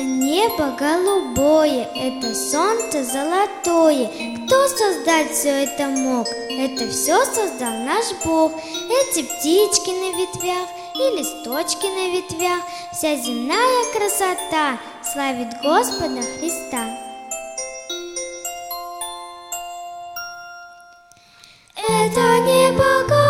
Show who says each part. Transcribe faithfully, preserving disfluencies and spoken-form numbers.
Speaker 1: небо голубое, это солнце золотое. Кто создать все это мог? Это все создал наш Бог. Эти птички на ветвях и листочки на ветвях, вся земная красота славит Господа Христа. Это небо голубое.